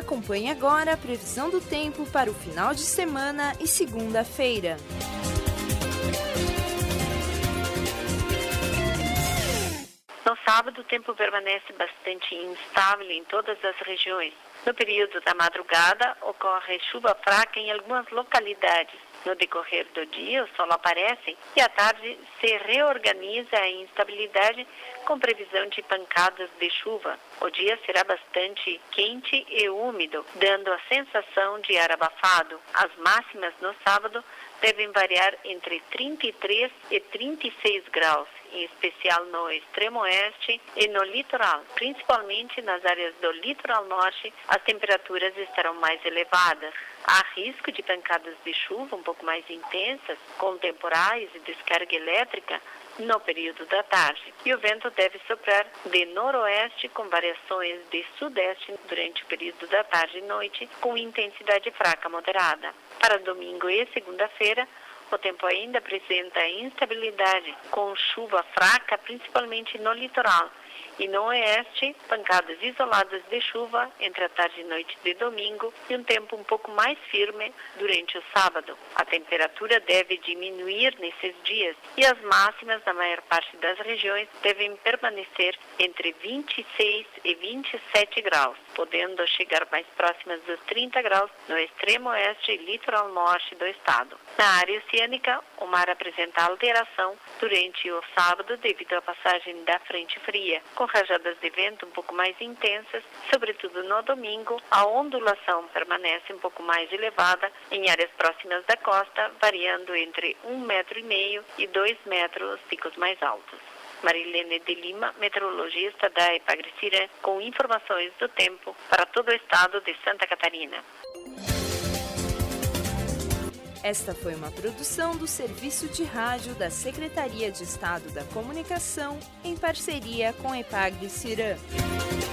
Acompanhe agora a previsão do tempo para o final de semana e segunda-feira. No sábado, o tempo permanece bastante instável em todas as regiões. No período da madrugada, ocorre chuva fraca em algumas localidades. No decorrer do dia, o sol aparece e à tarde se reorganiza a instabilidade com previsão de pancadas de chuva. O dia será bastante quente e úmido, dando a sensação de ar abafado. As máximas no sábado devem variar entre 33 e 36 graus, em especial no extremo oeste e no litoral. Principalmente nas áreas do litoral norte, as temperaturas estarão mais elevadas. Há risco de pancadas de chuva um pouco mais intensas, com temporais e descarga elétrica, no período da tarde. E o vento deve soprar de noroeste com variações de sudeste durante o período da tarde e noite, com intensidade fraca moderada. Para domingo e segunda-feira, o tempo ainda apresenta instabilidade, com chuva fraca, principalmente no litoral. E no oeste, pancadas isoladas de chuva entre a tarde e noite de domingo e um tempo um pouco mais firme durante o sábado. A temperatura deve diminuir nesses dias e as máximas na maior parte das regiões devem permanecer entre 26 e 27 graus, podendo chegar mais próximas dos 30 graus no extremo oeste e litoral norte do estado. Na área oceânica, o mar apresenta alteração durante o sábado devido à passagem da frente fria, com rajadas de vento um pouco mais intensas, sobretudo no domingo. A ondulação permanece um pouco mais elevada em áreas próximas da costa, variando entre 1,5 metro e 2 metros os picos mais altos. Marilene de Lima, meteorologista da Epagre-Cirã, com informações do tempo para todo o estado de Santa Catarina. Esta foi uma produção do Serviço de Rádio da Secretaria de Estado da Comunicação, em parceria com Epagre-Cirã.